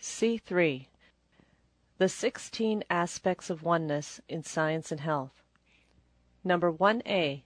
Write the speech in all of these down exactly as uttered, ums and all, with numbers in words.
C three. The Sixteen Aspects of Oneness in Science and Health. Number one A.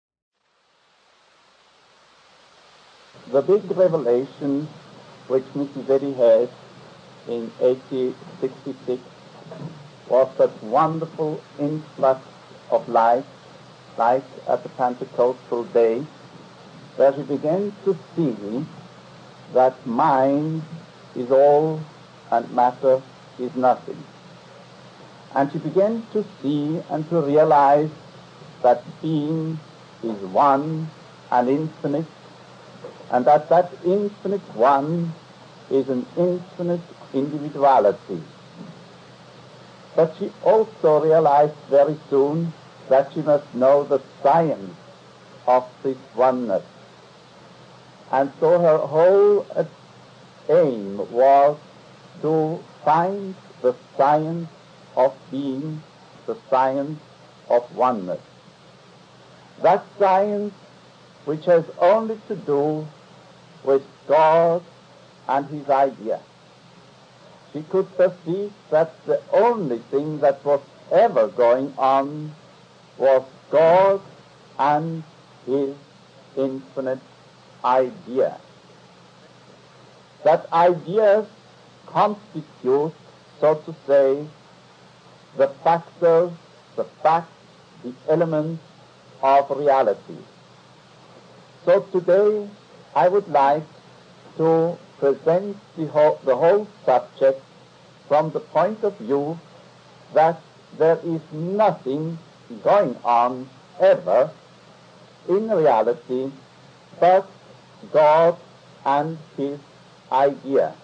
The big revelation which Missus Eddy had in eighteen sixty-six was that wonderful influx of light, like at the Pentecostal day, where she began to see that mind is all and matter is nothing. And she began to see and to realize that being is one and infinite, and that that infinite one is an infinite individuality. But she also realized very soon that she must know the science of this oneness. And so her whole aim was to find the science of being, the science of oneness. That science which has only to do with God and his idea. She could perceive that the only thing that was ever going on was God and his infinite idea. That ideas constitute, so to say, the factors, the facts, the elements of reality. So today I would like to present the whole, the whole subject from the point of view that there is nothing going on ever in reality but God and his idea.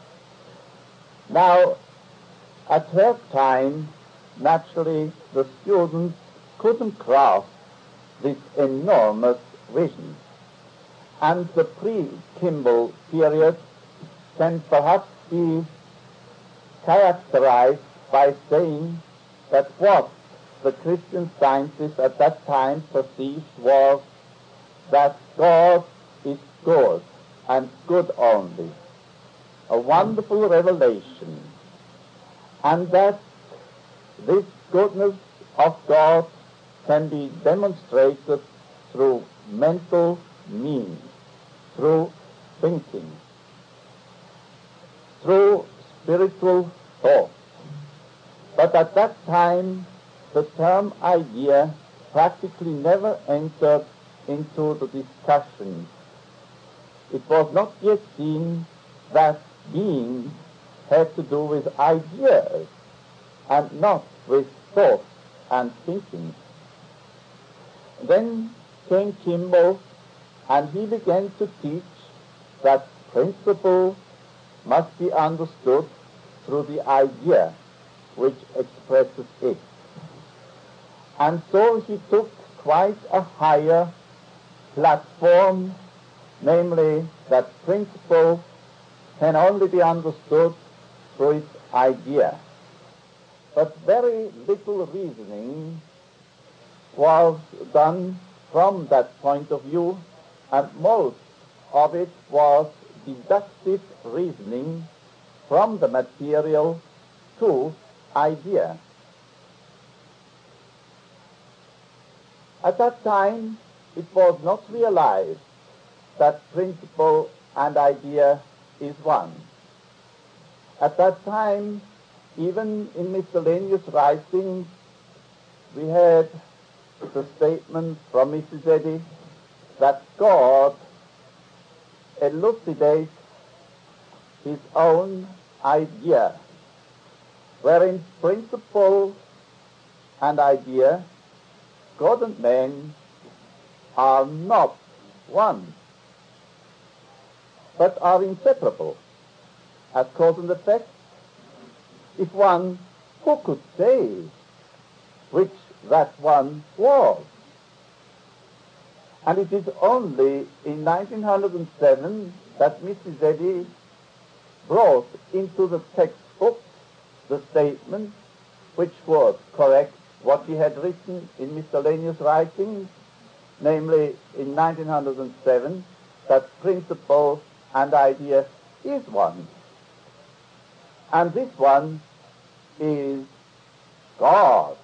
Now, at her time, naturally, the students couldn't grasp this enormous vision. And the pre-Kimball period can perhaps be characterized by saying that what the Christian scientists at that time perceived was that God is good and good only. A wonderful revelation. And that this goodness of God can be demonstrated through mental means, through thinking, through spiritual thought. But at that time, the term idea practically never entered into the discussion. It was not yet seen that being had to do with ideas and not with thought and thinking. Then came Kimball, and he began to teach that principle must be understood through the idea which expresses it. And so he took quite a higher platform, namely that principle can only be understood through its idea. But very little reasoning was done from that point of view, and most of it was deductive reasoning from the material to idea. At that time, it was not realized that principle and idea is one. At that time, even in miscellaneous writings, we had the statement from Missus Eddy that God elucidates his own idea, wherein principle and idea, God and man, are not one, but are inseparable, as cause and effect. If one, who could say which that one was? And it is only in nineteen oh seven that Missus Eddy brought into the textbook the statement which was correct what he had written in miscellaneous writings, namely in nineteen oh seven, that principle and idea is one. And this one is God.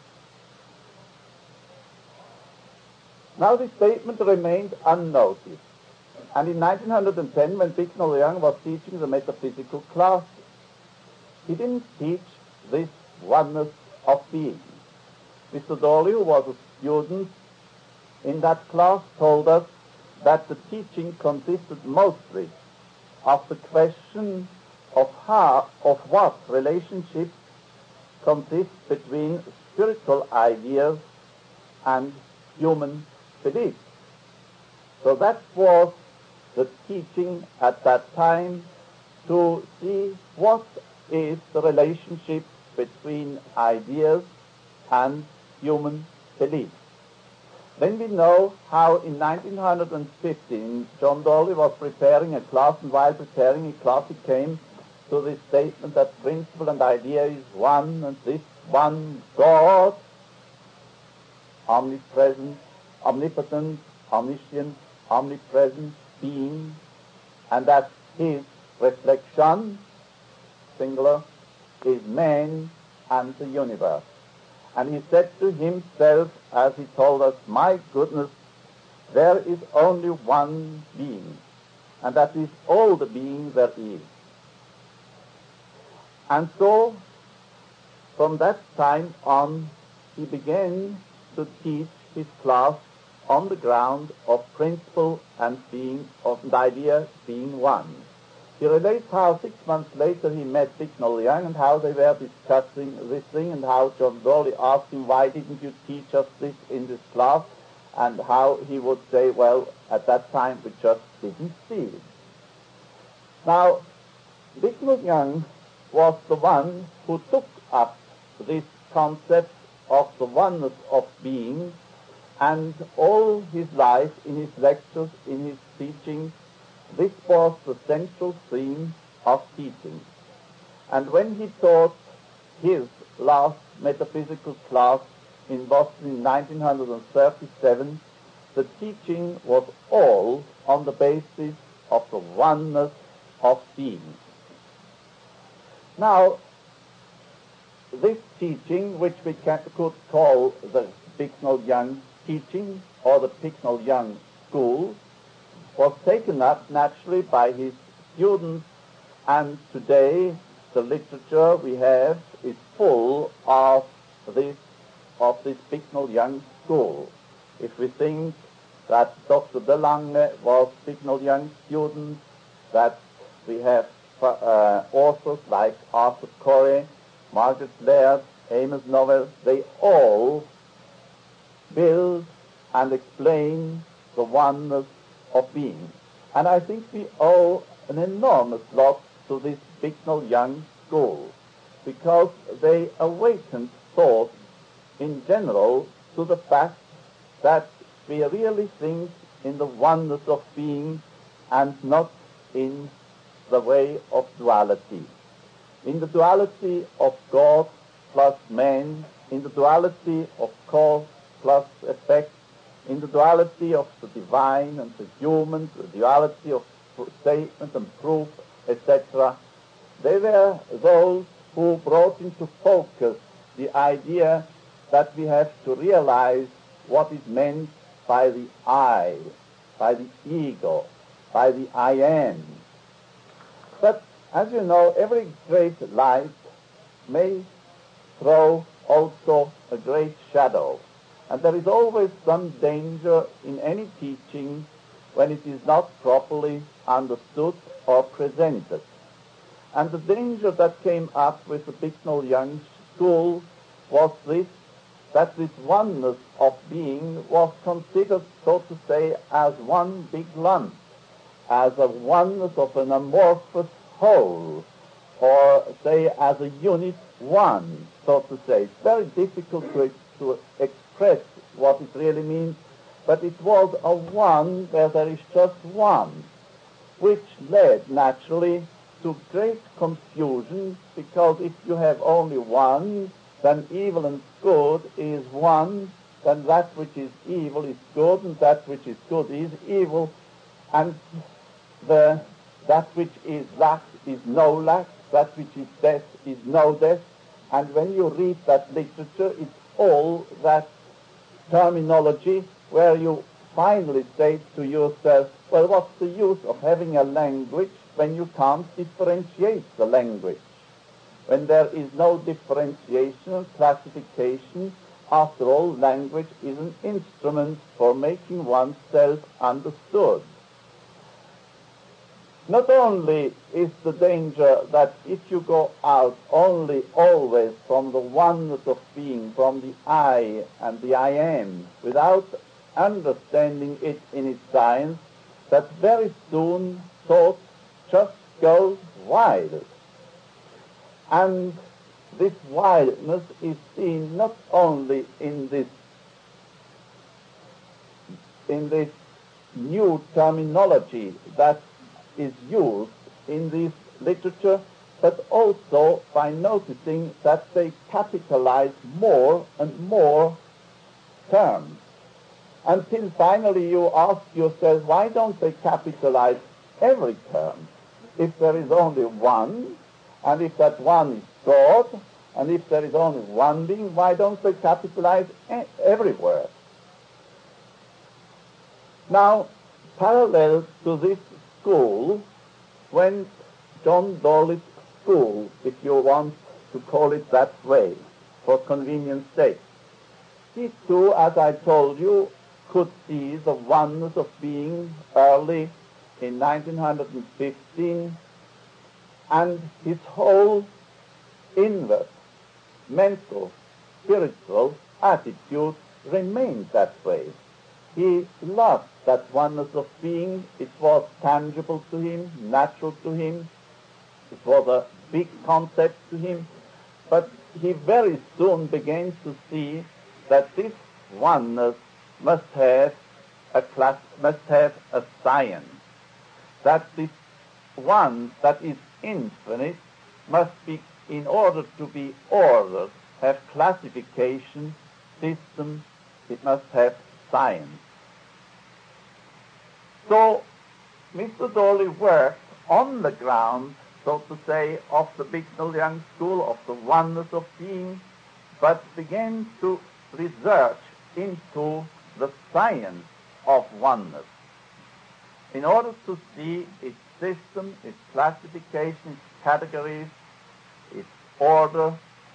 Now this statement remained unnoticed. And in nineteen ten, when Bicknell Young was teaching the metaphysical classes, he didn't teach this oneness of being. Mister Dawley, who was a student in that class, told us that the teaching consisted mostly of the question of how, of what relationship consists between spiritual ideas and human beliefs. So that was the teaching at that time, to see what is the relationship between ideas and human beliefs. Then we know how in nineteen fifteen John Dawley was preparing a class, and while preparing a class he came to this statement that principle and idea is one, and this one God, omnipresent, omnipotent, omniscient, omnipresent being, and that his reflection, singular, is man and the universe. And he said to himself, as he told us, my goodness, there is only one being, and that is all the being there is. And so, from that time on, he began to teach his class on the ground of principle and being, of the idea being one. He relates how six months later he met Bicknell Young and how they were discussing this thing, and how John Dawley asked him, why didn't you teach us this in this class? And how he would say, well, at that time we just didn't see it. Now, Bicknell Young was the one who took up this concept of the oneness of being, and all his life, in his lectures, in his teaching, this was the central theme of teaching. And when he taught his last metaphysical class in Boston in nineteen thirty-seven, the teaching was all on the basis of the oneness of being. Now, this teaching, which we can, could call the Bicknell Young teaching or the Bicknell Young school, was taken up naturally by his students, and today the literature we have is full of this of this Bicknell Young school. If we think that Doctor DeLange was Bicknell Young student, that we have uh, authors like Arthur Corey, Margaret Laird, Amos Novell, they all build and explain the oneness of being. And I think we owe an enormous lot to this Bicknell Young school, because they awakened thought in general to the fact that we really think in the oneness of being and not in the way of duality. In the duality of God plus man, in the duality of cause plus effect, in the duality of the divine and the human, the duality of statement and proof, et cetera. They were those who brought into focus the idea that we have to realize what is meant by the I, by the ego, by the I am. But, as you know, every great light may throw also a great shadow. And there is always some danger in any teaching when it is not properly understood or presented. And the danger that came up with the Bicknell Young school was this, that this oneness of being was considered, so to say, as one big lump, as a oneness of an amorphous whole, or say as a unit one, so to say. It's very difficult to, to express what it really means, but it was a one where there is just one, which led naturally to great confusion, because if you have only one, then evil and good is one, then that which is evil is good, and that which is good is evil, and the that which is lack is no lack, that which is death is no death, and when you read that literature, it's all that terminology where you finally say to yourself, well, what's the use of having a language when you can't differentiate the language? When there is no differentiation and classification, after all, language is an instrument for making oneself understood. Not only is the danger that if you go out only always from the oneness of being, from the I and the I am, without understanding it in its science, that very soon thought just goes wild. And this wildness is seen not only in this in this new terminology that is used in this literature, but also by noticing that they capitalize more and more terms. Until finally you ask yourself, why don't they capitalize every term? If there is only one, and if that one is God, and if there is only one being, why don't they capitalize every word? Now, parallel to this school went John Dolly's school, if you want to call it that way, for convenience sake. He too, as I told you, could see the oneness of being early in nineteen fifteen, and his whole inward, mental, spiritual attitude remained that way. He loved that oneness of being. It was tangible to him, natural to him. It was a big concept to him. But he very soon began to see that this oneness must have a class, must have a science. That this one that is infinite must be, in order to be ordered, have classification, system, it must have science. So Mister Dolly worked on the ground, so to say, of the Bicknell Young School, of the oneness of being, but began to research into the science of oneness in order to see its system, its classification, its categories, its order.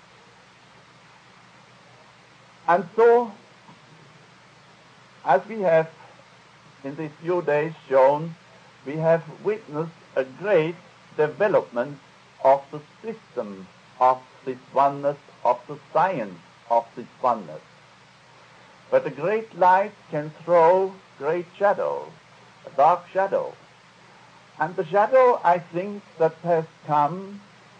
And so, as we have in these few days shown, we have witnessed a great development of the system of this oneness, of the science of this oneness. But a great light can throw great shadow, a dark shadow. And the shadow, I think, that has come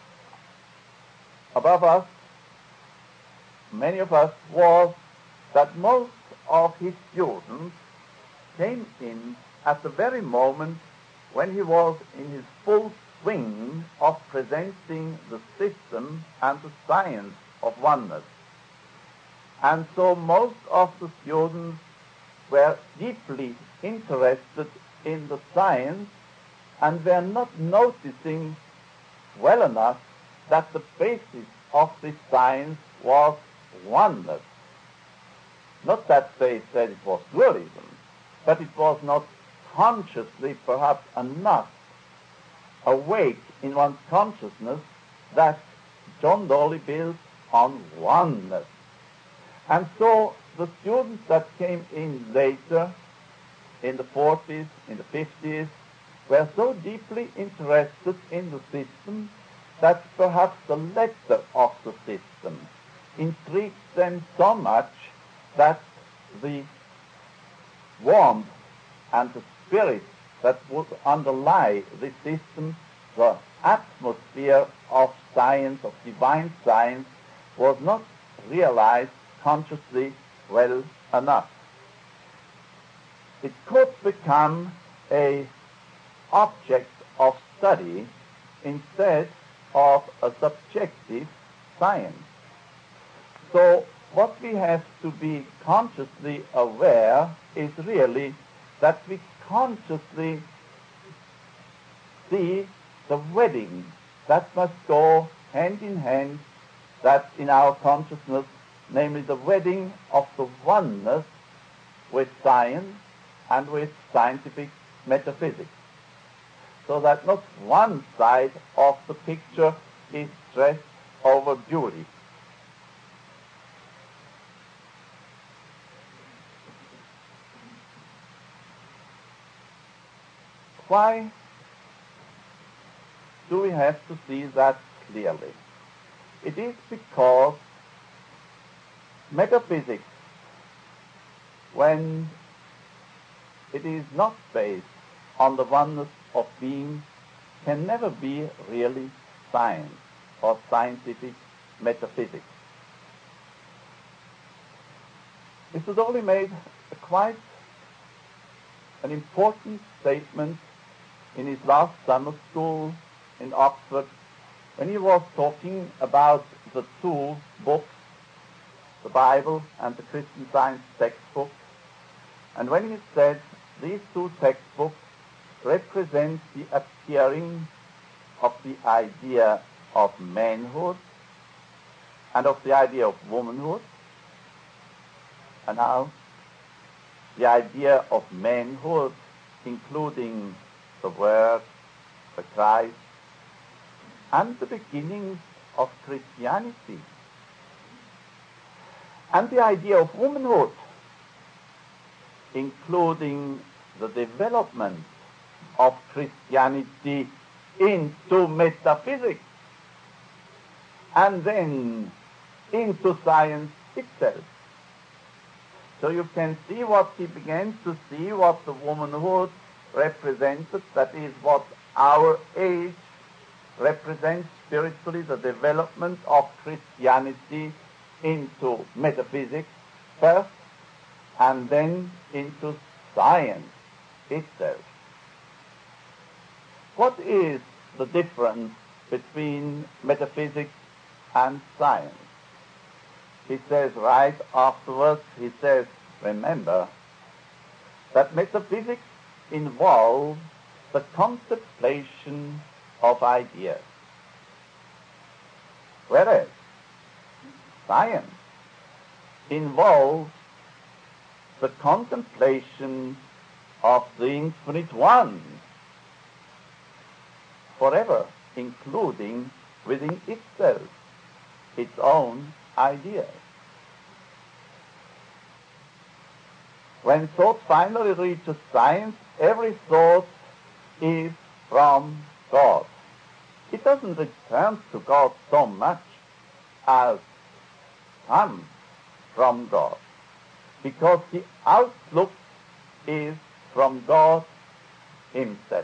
above us, many of us, was that most of his students came in at the very moment when he was in his full swing of presenting the system and the science of oneness. And so most of the students were deeply interested in the science and were not noticing well enough that the basis of this science was oneness. Not that they said it was dualism, but it was not consciously perhaps enough awake in one's consciousness that John Dolly built on oneness. And so the students that came in later, in the forties, in the fifties, were so deeply interested in the system that perhaps the letter of the system intrigued them so much that the warmth and the spirit that would underlie this system, the atmosphere of science, of divine science, was not realized consciously well enough. It could become a object of study instead of a subjective science. So what we have to be consciously aware is really that we consciously see the wedding that must go hand in hand, that in our consciousness, namely the wedding of the oneness with science and with scientific metaphysics, so that not one side of the picture is stressed over beauty. Why do we have to see that clearly? It is because metaphysics, when it is not based on the oneness of being, can never be really science or scientific metaphysics. Mister Doley made a quite an important statement in his last summer school in Oxford when he was talking about the two books, the Bible and the Christian Science textbook. And when he said these two textbooks represent the appearing of the idea of manhood and of the idea of womanhood, and now the idea of manhood, including the Word, the Christ, and the beginnings of Christianity, and the idea of womanhood, including the development of Christianity into metaphysics, and then into science itself. So you can see what he began to see, what the womanhood represented, that is what our age represents spiritually, the development of Christianity into metaphysics first, and then into science itself. What is the difference between metaphysics and science? He says right afterwards, he says, remember that metaphysics involves the contemplation of ideas, whereas science involves the contemplation of the infinite one, forever including within itself its own ideas. When thought finally reaches science, every thought is from God. It doesn't return to God so much as comes from God, because the outlook is from God himself.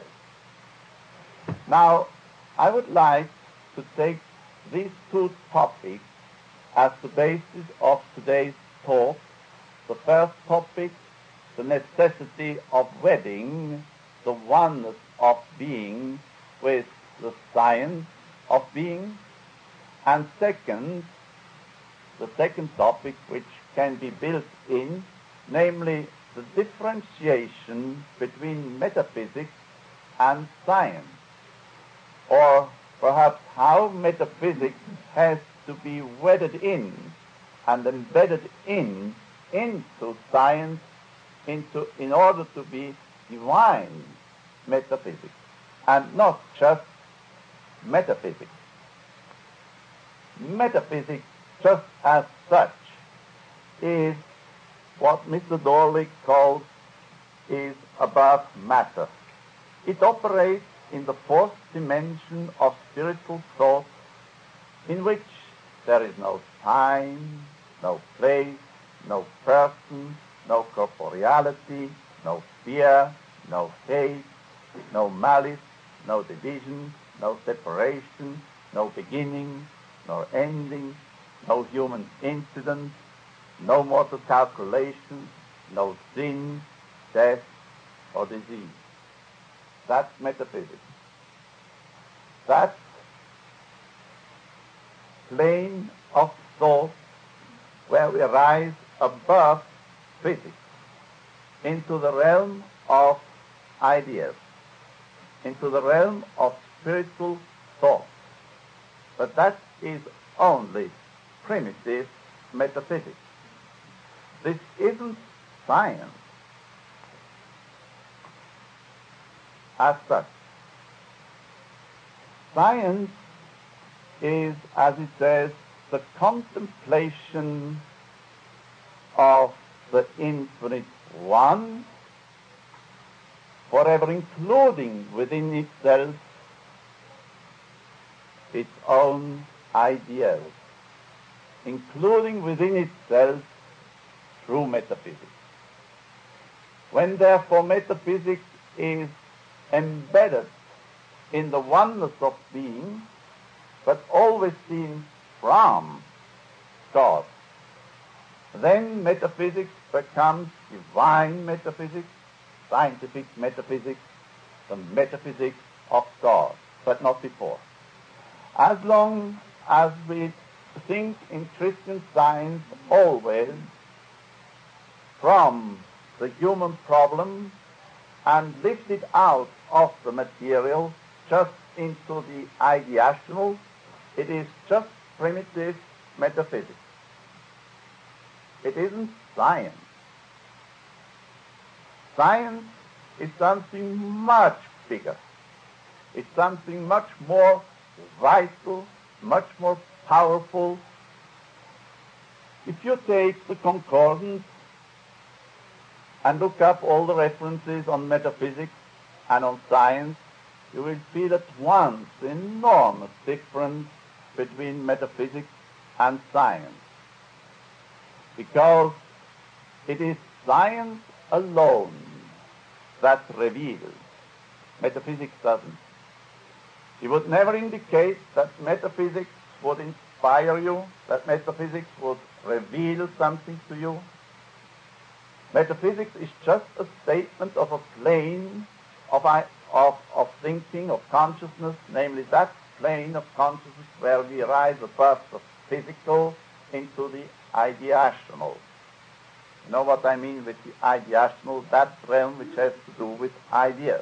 Now, I would like to take these two topics as the basis of today's talk. The first topic, the necessity of wedding the oneness of being with the science of being, and second, the second topic which can be built in, namely the differentiation between metaphysics and science, or perhaps how metaphysics has to be wedded in and embedded in into science, into in order to be divine metaphysics, and not just metaphysics. Metaphysics, just as such, is what Mister Doley calls is above matter. It operates in the fourth dimension of spiritual thought, in which there is no time, no place, no person, no corporeality, no fear, no hate, no malice, no division, no separation, no beginning, nor ending, no human incident, no mortal calculation, no sin, death, or disease. That's metaphysics. That plane of thought where we rise above physics into the realm of ideas, into the realm of spiritual thought. But that is only primitive metaphysics. This isn't science as such. Science is, as it says, the contemplation of the infinite one, forever including within itself its own ideas, including within itself true metaphysics. When therefore metaphysics is embedded in the oneness of being, but always seen from God, then metaphysics becomes divine metaphysics, scientific metaphysics, the metaphysics of God, but not before. As long as we think in Christian science always from the human problem and lift it out of the material just into the ideational, it is just primitive metaphysics. It isn't science. Science is something much bigger. It's something much more vital, much more powerful. If you take the concordance and look up all the references on metaphysics and on science, you will feel at once the enormous difference between metaphysics and science. Because it is science alone that reveals. Metaphysics doesn't. It would never indicate that metaphysics would inspire you, that metaphysics would reveal something to you. Metaphysics is just a statement of a plane of, of, of thinking, of consciousness, namely that plane of consciousness where we rise above the physical into the ideational. You know what I mean with the ideational? That realm which has to do with ideas.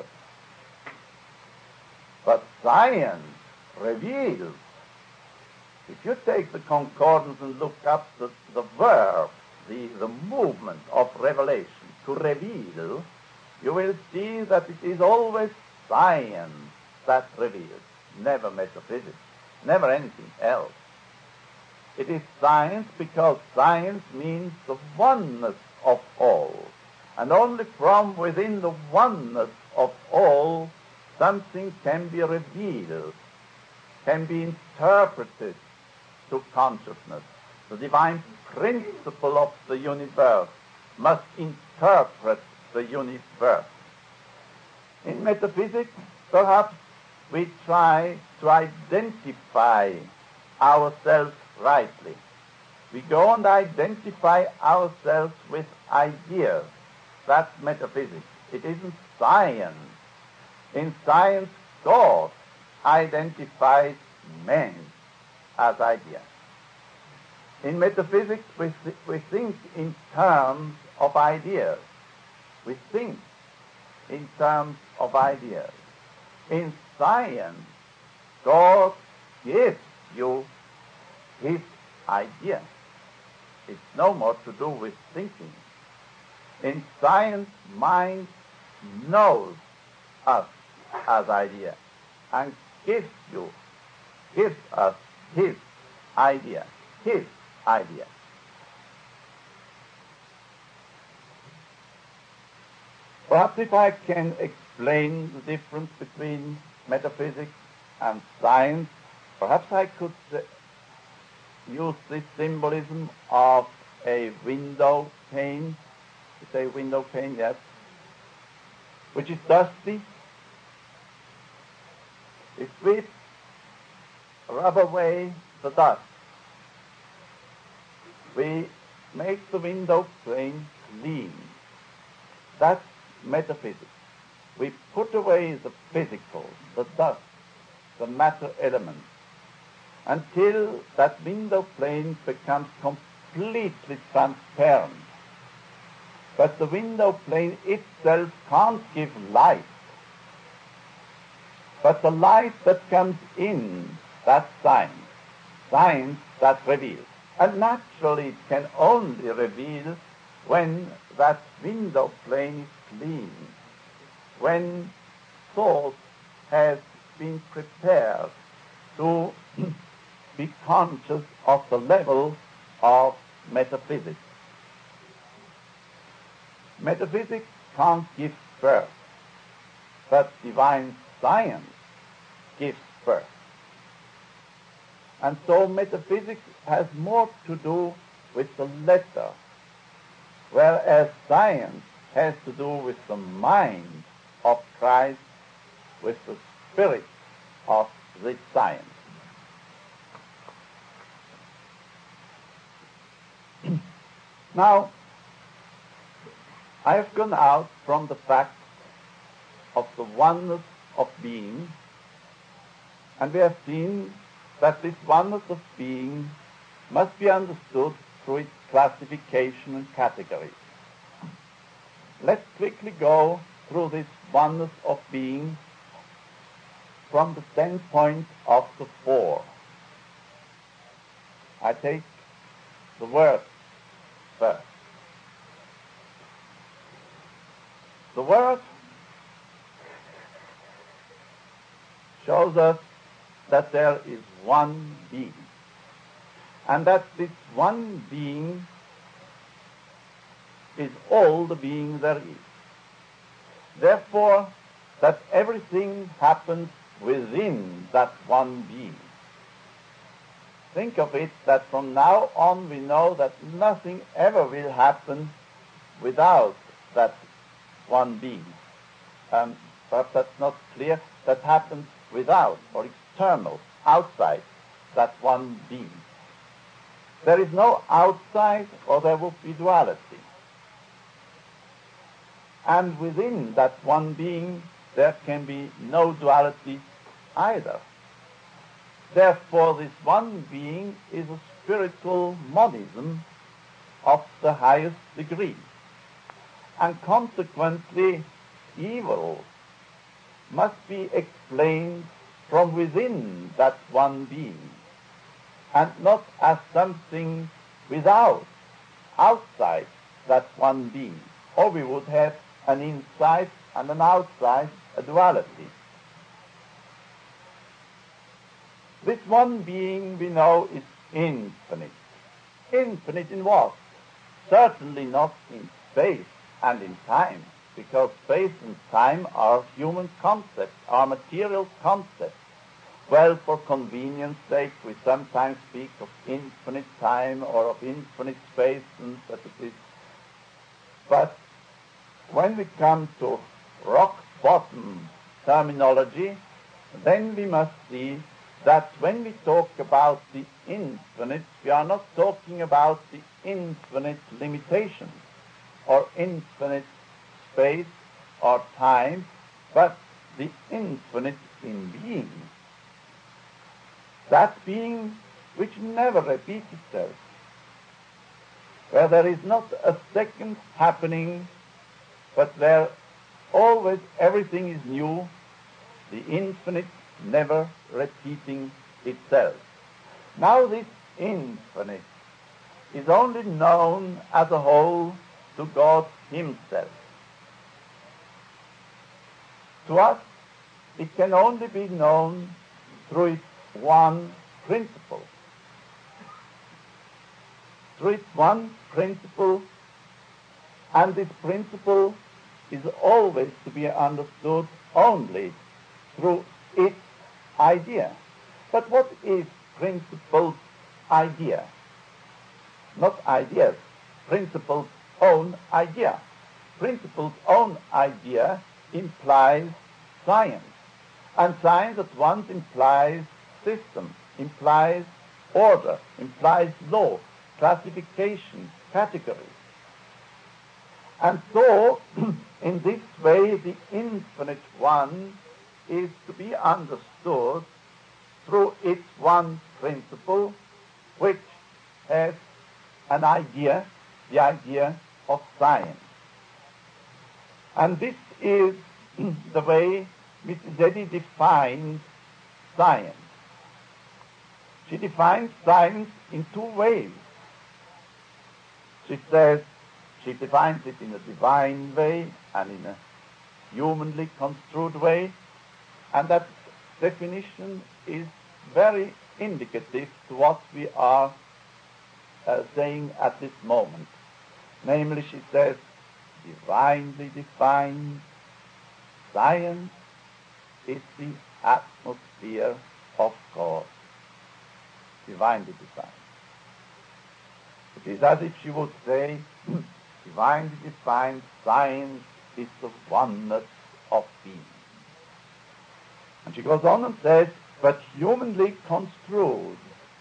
But science reveals. If you take the concordance and look up the, the verb, the, the movement of revelation, to reveal, you will see that it is always science that reveals, never metaphysics, never anything else. It is science because science means the oneness of all. And only from within the oneness of all something can be revealed, can be interpreted to consciousness. The divine principle of the universe must interpret the universe. In metaphysics, perhaps we try to identify ourselves rightly. We go and identify ourselves with ideas. That's metaphysics. It isn't science. In science, God identifies men as ideas. In metaphysics, we, th- we think in terms of ideas. We think in terms of ideas. In science, God gives you his idea. It's no more to do with thinking. In science, mind knows us as idea and gives you, gives us his idea, his idea. Perhaps if I can explain the difference between metaphysics and science, perhaps I could uh, use this symbolism of a window pane. You say window pane, yes, which is dusty. If we rub away the dust, we make the window pane clean. That's metaphysics. We put away the physical, the dust, the matter elements, until that window pane becomes completely transparent. But the window pane itself can't give light. But the light that comes in, that's science. science that reveals. And naturally it can only reveal when that window plane is clean, when thought has been prepared to be conscious of the level of metaphysics. Metaphysics can't give birth, but divine science gives birth. And so metaphysics has more to do with the letter, whereas science has to do with the mind of Christ, with the spirit of this science. Now, I have gone out from the fact of the oneness of being, and we have seen that this oneness of being must be understood through its classification and categories. Let's quickly go through this oneness of being from the standpoint of the four. I take the word first. The word shows us that there is one being, and that this one being is all the being there is. Therefore, that everything happens within that one being. Think of it that from now on we know that nothing ever will happen without that one being. Um, perhaps that's not clear. That happens without or external, outside that one being. There is no outside, or there would be duality. And within that one being, there can be no duality either. Therefore, this one being is a spiritual monism of the highest degree. And consequently, evil must be explained from within that one being, and not as something without, outside that one being. Or we would have an inside and an outside, a duality. This one being we know is infinite. Infinite in what? Certainly not in space and in time, because space and time are human concepts, are material concepts. Well, for convenience sake, we sometimes speak of infinite time or of infinite space, and that it is. But when we come to rock bottom terminology, then we must see that when we talk about the infinite, we are not talking about the infinite limitations or infinite space or time, but the infinite in being. That being which never repeats itself, where there is not a second happening, but where always everything is new, the infinite never repeating itself. Now this infinite is only known as a whole to God himself. To us, it can only be known through its one principle. Through its one principle, and this principle is always to be understood only through its idea. But what is principle's idea? Not ideas, principle's own idea. Principle's own idea implies science. And science at once implies system, implies order, implies law, classification, categories. And so, in this way, the infinite one is to be understood through its one principle, which has an idea, the idea of science. And this is the way Missus Eddy defines science. She defines science in two ways. She says she defines it in a divine way and in a humanly construed way, and that definition is very indicative to what we are uh, saying at this moment. Namely, she says, divinely defined science is the atmosphere of God. Divinely defined. It is as if she would say, divinely defined science is the oneness of being. And she goes on and says, but humanly construed.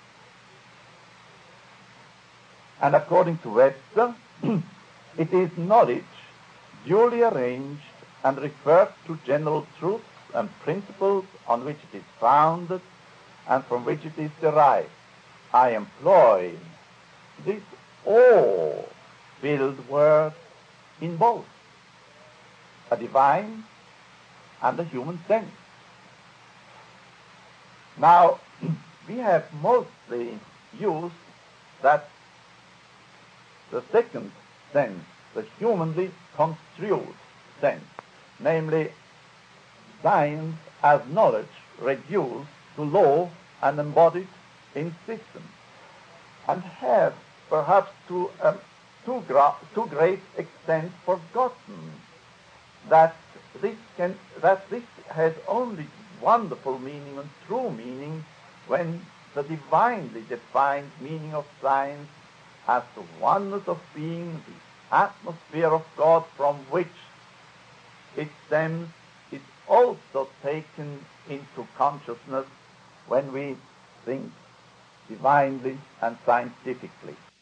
And according to Webster, it is knowledge duly arranged and refers to general truths and principles on which it is founded and from which it is derived. I employ this all-filled word in both a divine and a human sense. Now, we have mostly used that the second sense, the humanly construed sense, namely science as knowledge reduced to law and embodied in systems, and have perhaps to a too, gra- too great extent forgotten that this can that this has only wonderful meaning and true meaning when the divinely defined meaning of science as the oneness of being, the atmosphere of God from which it stems, is also taken into consciousness when we think divinely and scientifically.